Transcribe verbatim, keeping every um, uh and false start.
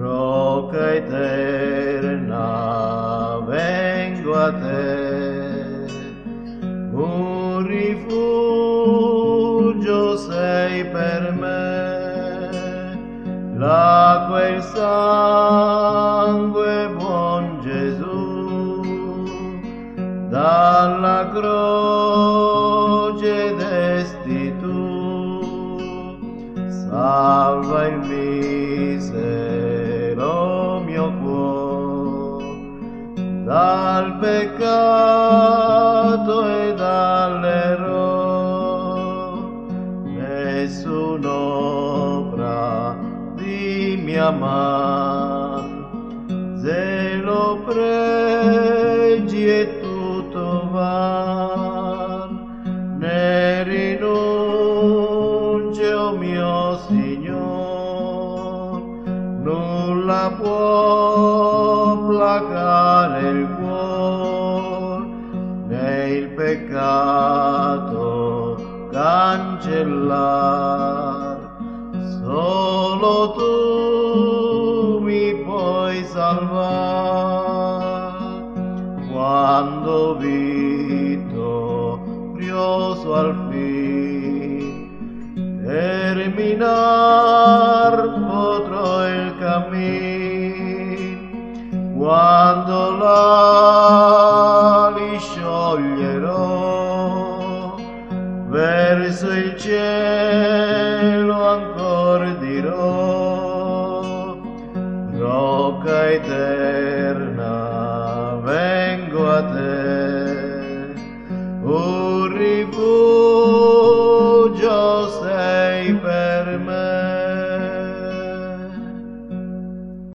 Rocca eterna, vengo a te, un rifugio sei per me, l'acqua e il sangue, buon Gesù, dalla croce desti tu, salva il misero mio cuore, dal peccato e dall'errore, nessun'opera di mia man, zelo pregi e tutto var, ne rinuncio mio Signor, nulla può placare il cuore, né il peccato cancellar, solo tu mi puoi salvar, quando vittorioso al fin terminar potrò il cammin, quando l'ali scioglierò, verso il cielo ancor dirò, rocca eterna, vengo a te, un rifugio sei per me.